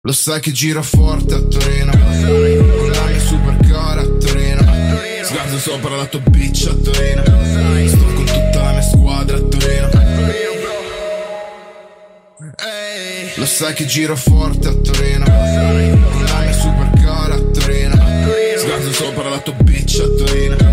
Lo sai che giro forte a Torino, con la mia supercar a Torino, sgarzo sopra la tua bitch a Torino, sto con tutta la mia squadra a Torino. Lo sai che giro forte a Torino, con la mia supercar a Torino, sgarzo sopra la tua bitch a Torino,